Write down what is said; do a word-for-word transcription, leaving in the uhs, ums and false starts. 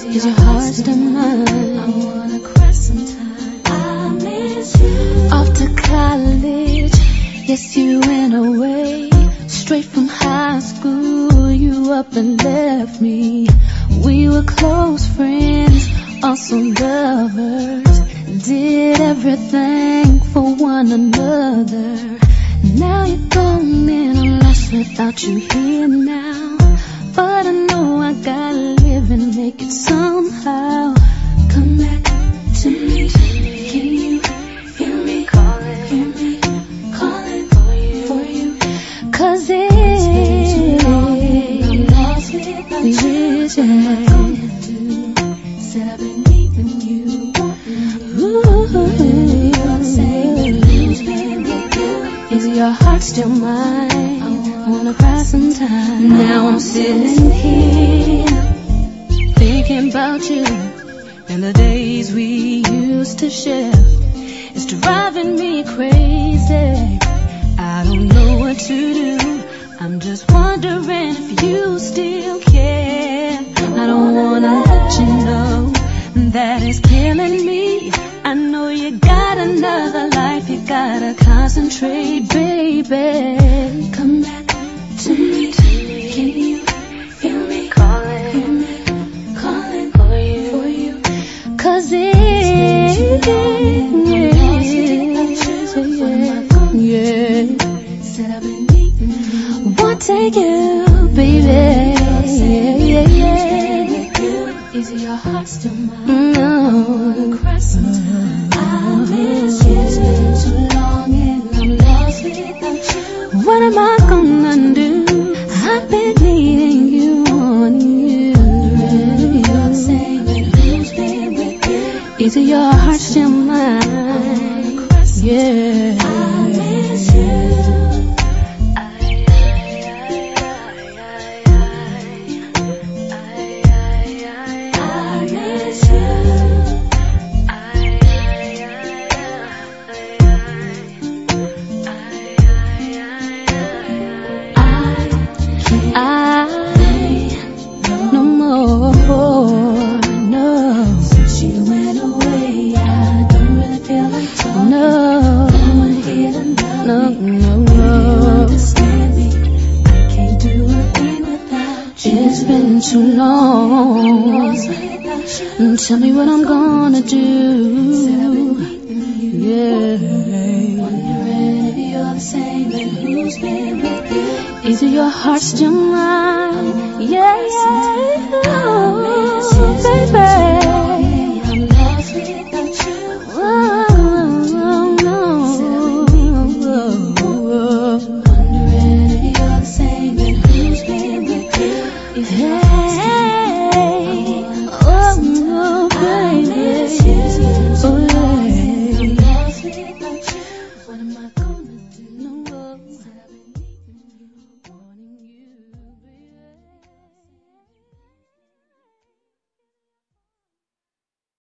Is your heart still mine? I wanna cry sometime. I miss you. Off to college, yes, you went away. Straight from high school, you up and left me. We were close friends, also lovers. Did everything for one another. Now you're gone and I'm lost without you here now. But I know I gotta live and make it somehow. Come back to me. Can you feel me? Calling, hear me, calling for you, for you. Cause it's been too long and I'm lost without you. What am I gonna do? Said I've been needing you. Ooh, you're saying who's been with you? Is your heart still mine? I wanna cry sometime. Now I'm sitting here thinking about you and the days we used to share. It's driving me crazy. I don't know what to do. I'm just wondering if you still care. I don't wanna let you know that it's killing me. I know you got another life. You gotta concentrate, baby. Come back to me. Can you feel me? Calling, hear me, calling for you, for you. Cause it's yeah. Said I've been needing you. Want to take you, baby. Yeah, yeah, yeah. Is your heart still mine? No. Cry sometime. I miss you. It's been too long and I'm lost without you. What am I gonna do? I've been needing you, wanting you. You're saying who's been with you? Is your heart still mine? Yeah. I miss you. Too long. Tell me what I'm gonna do. Yeah. Wondering if you're the same and who's been with you. Is your heart still mine? Yeah, yeah.